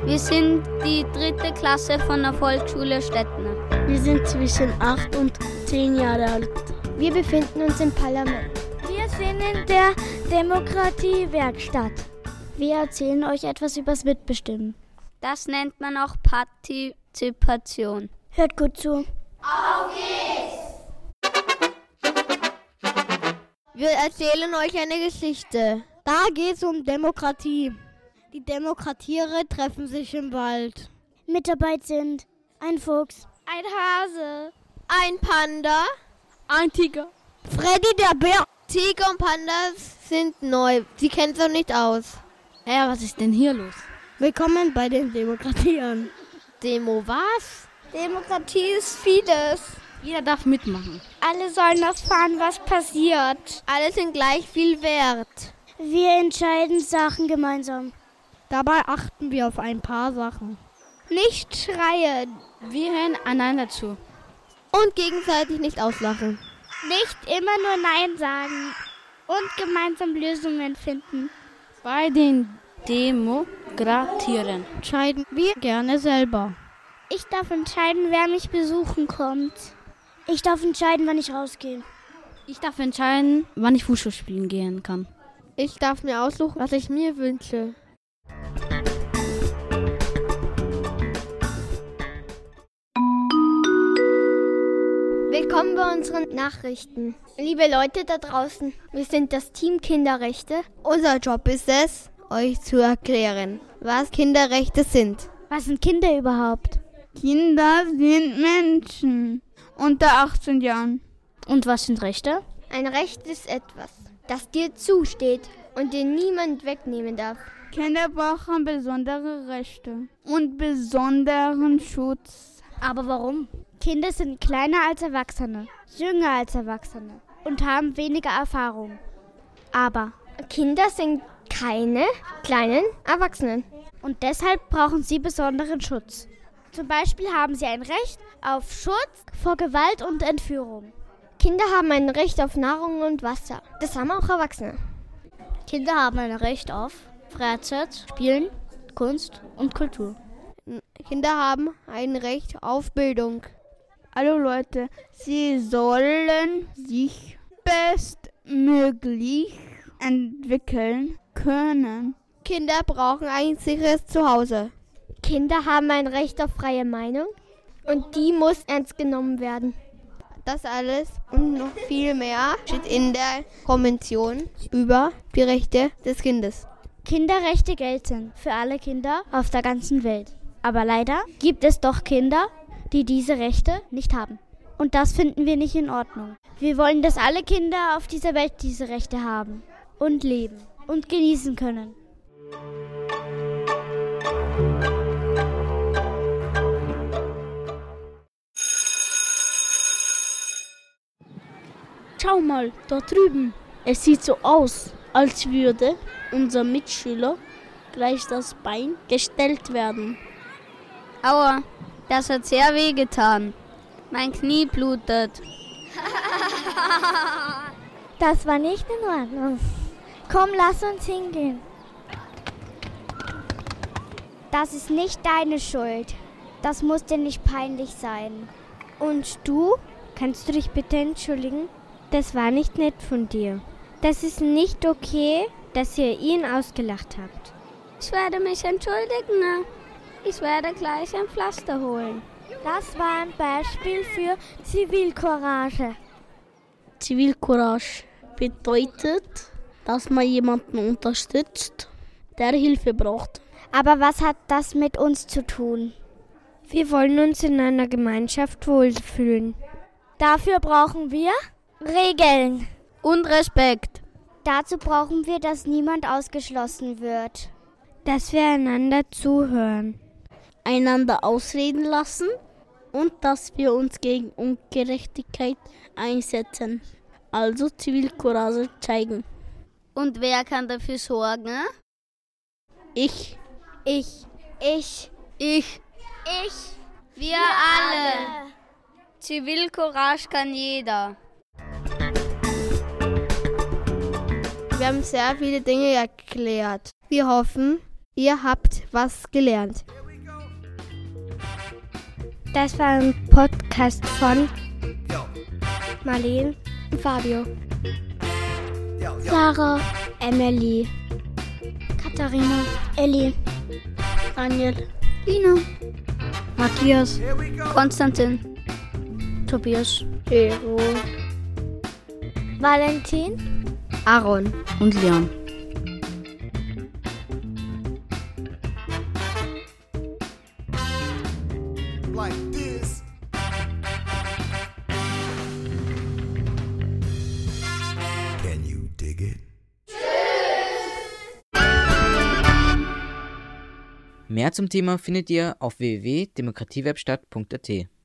Wir sind die 3. Klasse von der Volksschule Stettner. Wir sind zwischen 8 und 10 Jahre alt. Wir befinden uns im Parlament. Wir sind in der Demokratiewerkstatt. Wir erzählen euch etwas übers Mitbestimmen. Das nennt man auch Partizipation. Hört gut zu. Auf geht's! Wir erzählen euch eine Geschichte. Da geht's um Demokratie. Die Demokratiere treffen sich im Wald. Mit dabei sind ein Fuchs, ein Hase, ein Panda, ein Tiger, Freddy der Bär. Tiger und Pandas sind neu. Sie kennen es noch nicht aus. Ja, was ist denn hier los? Willkommen bei den Demokratieren. Demo was? Demokratie ist vieles. Jeder darf mitmachen. Alle sollen erfahren, was passiert. Alle sind gleich viel wert. Wir entscheiden Sachen gemeinsam. Dabei achten wir auf ein paar Sachen. Nicht schreien. Wir hören einander zu. Und gegenseitig nicht auslachen. Nicht immer nur Nein sagen. Und gemeinsam Lösungen finden. Bei den Demokratieren entscheiden wir gerne selber. Ich darf entscheiden, wer mich besuchen kommt. Ich darf entscheiden, wann ich rausgehe. Ich darf entscheiden, wann ich Fußball spielen gehen kann. Ich darf mir aussuchen, was ich mir wünsche. Willkommen bei unseren Nachrichten. Liebe Leute da draußen, wir sind das Team Kinderrechte. Unser Job ist es, euch zu erklären, was Kinderrechte sind. Was sind Kinder überhaupt? Kinder sind Menschen unter 18 Jahren. Und was sind Rechte? Ein Recht ist etwas, das dir zusteht und dir niemand wegnehmen darf. Kinder brauchen besondere Rechte und besonderen Schutz. Aber warum? Kinder sind kleiner als Erwachsene, jünger als Erwachsene und haben weniger Erfahrung. Aber Kinder sind keine kleinen Erwachsenen. Und deshalb brauchen sie besonderen Schutz. Zum Beispiel haben sie ein Recht auf Schutz vor Gewalt und Entführung. Kinder haben ein Recht auf Nahrung und Wasser. Das haben auch Erwachsene. Kinder haben ein Recht auf Freizeit, Spielen, Kunst und Kultur. Kinder haben ein Recht auf Bildung. Hallo Leute, sie sollen sich bestmöglich entwickeln können. Kinder brauchen ein sicheres Zuhause. Kinder haben ein Recht auf freie Meinung und die muss ernst genommen werden. Das alles und noch viel mehr steht in der Konvention über die Rechte des Kindes. Kinderrechte gelten für alle Kinder auf der ganzen Welt. Aber leider gibt es doch Kinder, die diese Rechte nicht haben. Und das finden wir nicht in Ordnung. Wir wollen, dass alle Kinder auf dieser Welt diese Rechte haben und leben und genießen können. Schau mal, da drüben. Es sieht so aus, als würde unser Mitschüler gleich das Bein gestellt werden. Aua, das hat sehr weh getan. Mein Knie blutet. Das war nicht in Ordnung. Komm, lass uns hingehen. Das ist nicht deine Schuld. Das muss dir nicht peinlich sein. Und du? Kannst du dich bitte entschuldigen? Das war nicht nett von dir. Das ist nicht okay, dass ihr ihn ausgelacht habt. Ich werde mich entschuldigen. Ich werde gleich ein Pflaster holen. Das war ein Beispiel für Zivilcourage. Zivilcourage bedeutet, dass man jemanden unterstützt, der Hilfe braucht. Aber was hat das mit uns zu tun? Wir wollen uns in einer Gemeinschaft wohlfühlen. Dafür brauchen wir Regeln und Respekt. Dazu brauchen wir, dass niemand ausgeschlossen wird. Dass wir einander zuhören. Einander ausreden lassen und dass wir uns gegen Ungerechtigkeit einsetzen. Also Zivilcourage zeigen. Und wer kann dafür sorgen? Ich. Wir alle. Zivilcourage kann jeder. Wir haben sehr viele Dinge erklärt. Wir hoffen, Ihr habt was gelernt. Das war ein Podcast von Marleen, Fabio, Sarah, Emily, Katharina, Elli, Daniel, Lina, Matthias, Konstantin, Tobias, Hero. Valentin, Aaron und Leon. Like this. Can you dig it? Mehr zum Thema findet ihr auf www.demokratiewerkstatt.at.